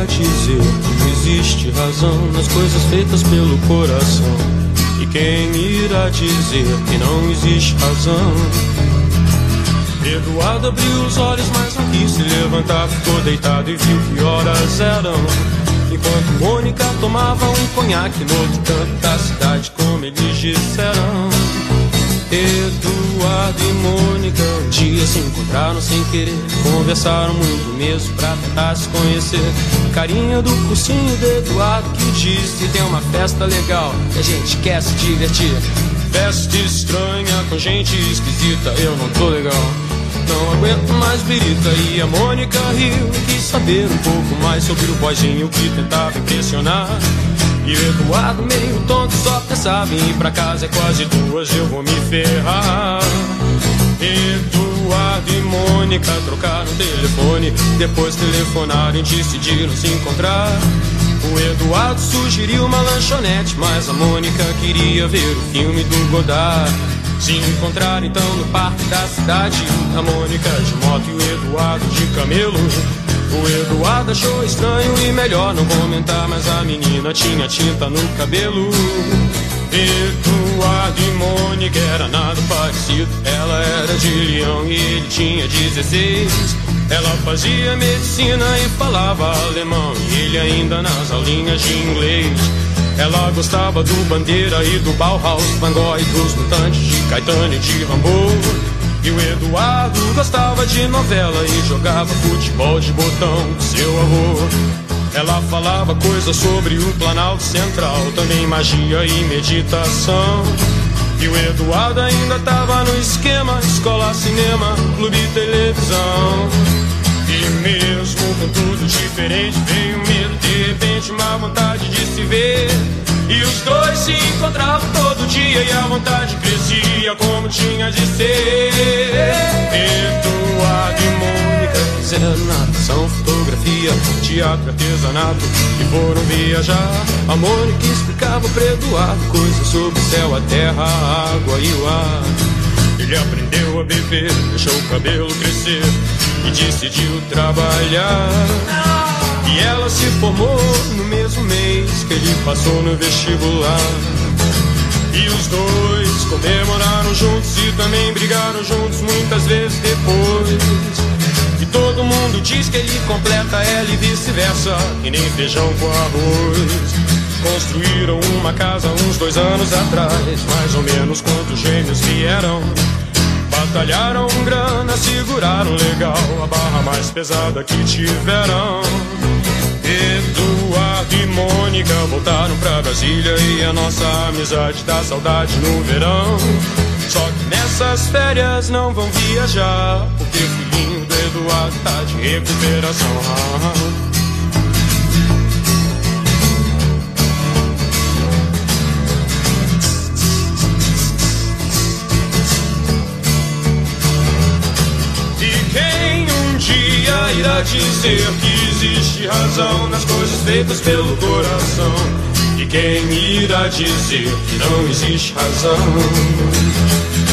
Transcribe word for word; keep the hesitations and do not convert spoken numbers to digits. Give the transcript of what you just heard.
dizer que não existe razão nas coisas feitas pelo coração? E quem irá dizer que não existe razão? Eduardo abriu os olhos, mas não quis se levantar. Ficou deitado e viu que horas eram, enquanto Mônica tomava um conhaque no outro canto da cidade, como eles disseram. Eduardo e Mônica um dia se encontraram sem querer. Conversaram muito mesmo pra tentar se conhecer. Carinha do cursinho do Eduardo que disse que tem uma festa legal e a gente quer se divertir. Festa estranha com gente esquisita, eu não tô legal, não aguento mais birita. E a Mônica riu e quis saber um pouco mais sobre o boyzinho que tentava impressionar. E o Eduardo meio tonto só pensava em ir pra casa. É quase duas, eu vou me ferrar. Eduardo e Mônica trocaram telefone. Depois telefonaram e decidiram se encontrar. O Eduardo sugeriu uma lanchonete, mas a Mônica queria ver o filme do Godard. Se encontraram então no parque da cidade, a Mônica de moto e o Eduardo de camelo. O Eduardo achou estranho e melhor não comentar, mas a menina tinha tinta no cabelo. Eduardo e Mônica era nada parecido. Ela era de Leão e ele tinha dezesseis. Ela fazia medicina e falava alemão, e ele ainda nas aulinhas de inglês. Ela gostava do Bandeira e do Bauhaus, Van Gogh e dos Mutantes, de Caetano e de Rambo. E o Eduardo gostava de novela e jogava futebol de botão com seu avô. Ela falava coisas sobre o Planalto Central, também magia e meditação. E o Eduardo ainda tava no esquema: escola, cinema, clube e televisão. E mesmo com tudo diferente, veio medo, de repente uma vontade de se ver. E os dois se encontravam todo dia e a vontade crescia como tinha de ser. Eduardo e Mônica fizeram natação, fotografia, teatro, artesanato e foram viajar. A Mônica explicava para Eduardo coisas sobre o céu, a terra, a água e o ar. Ele aprendeu a beber, deixou o cabelo crescer e decidiu trabalhar. E ela se formou no mesmo mês que ele passou no vestibular. E os dois comemoraram juntos e também brigaram juntos muitas vezes depois. E todo mundo diz que ele completa ela e vice-versa, que nem feijão com arroz. Construíram uma casa uns dois anos atrás, mais ou menos quando os gêmeos vieram. Batalharam grana, seguraram legal a barra mais pesada que tiveram. Eduardo e Mônica voltaram pra Brasília e a nossa amizade dá saudade no verão. Só que nessas férias não vão viajar, porque o filhinho do Eduardo tá de recuperação. Irá dizer que existe razão nas coisas feitas pelo coração? E quem irá dizer que não existe razão?